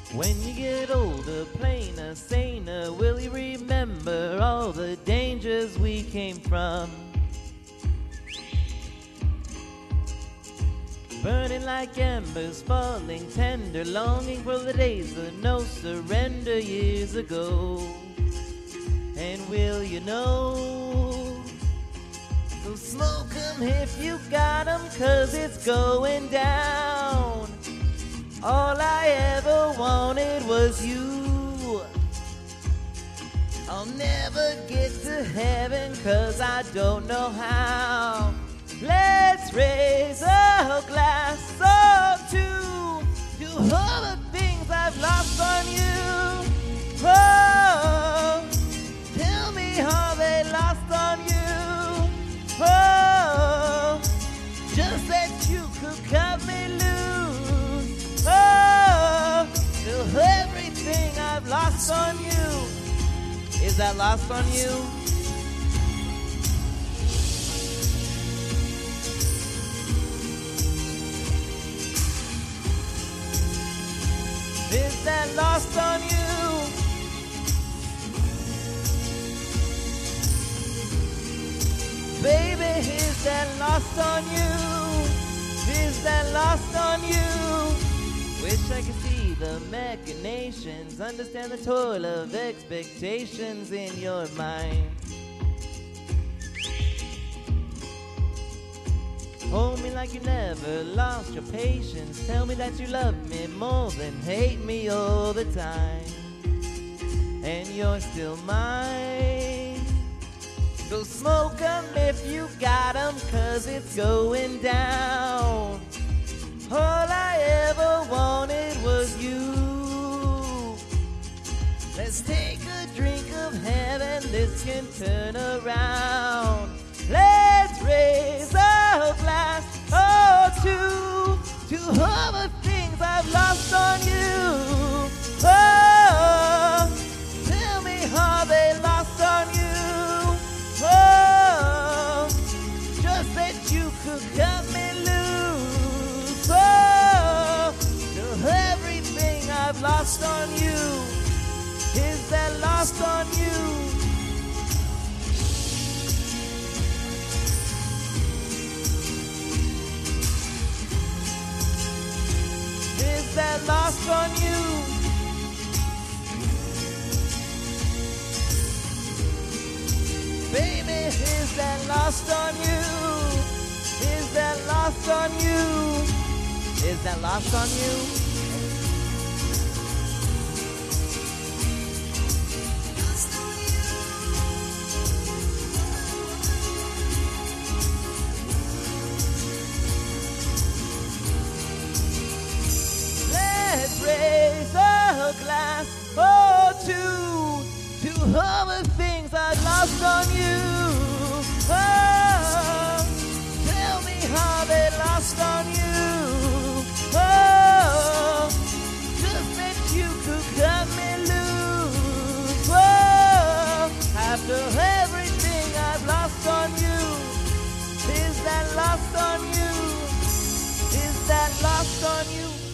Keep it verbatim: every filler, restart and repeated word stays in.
When you get older, plainer, saner, will you remember all the dangers we came from? Burning like embers, falling tender, longing for the days of no surrender years ago. And will you know? So smoke 'em if you got 'em, 'cause it's going down. All I ever wanted was you. I'll never get to heaven 'cause I don't know how. Let's raise a glass or two to all the things I've lost on you. Oh, tell me how they lost on you. Oh, just that you could cut me loose. Oh, till everything I've lost on you. Is that lost on you? Is that lost on you? Baby, is that lost on you? Is that lost on you? Wish I could see the machinations, understand the toil of expectations in your mind. Hold me like you never lost your patience. Tell me that you love me more than hate me all the time. And you're still mine. So smoke 'em if you got 'em, 'cause it's going down. All I ever wanted was you. Let's take a drink of heaven, this can turn around. Let's raise a glass or two to all the things I've lost on you. Oh, tell me how they lost on you. Oh, just that you could cut me loose. Oh, to everything I've lost on you. Is that lost on you? Is that lost on you? Baby, is that lost on you? Is that lost on you? Is that lost on you? Let's raise a glass or two to all the things I lost on you. Oh, tell me how they lost on you. Oh, just that you could cut me loose. Oh, after everything I've lost on you. Is that lost on you? Is that lost on you?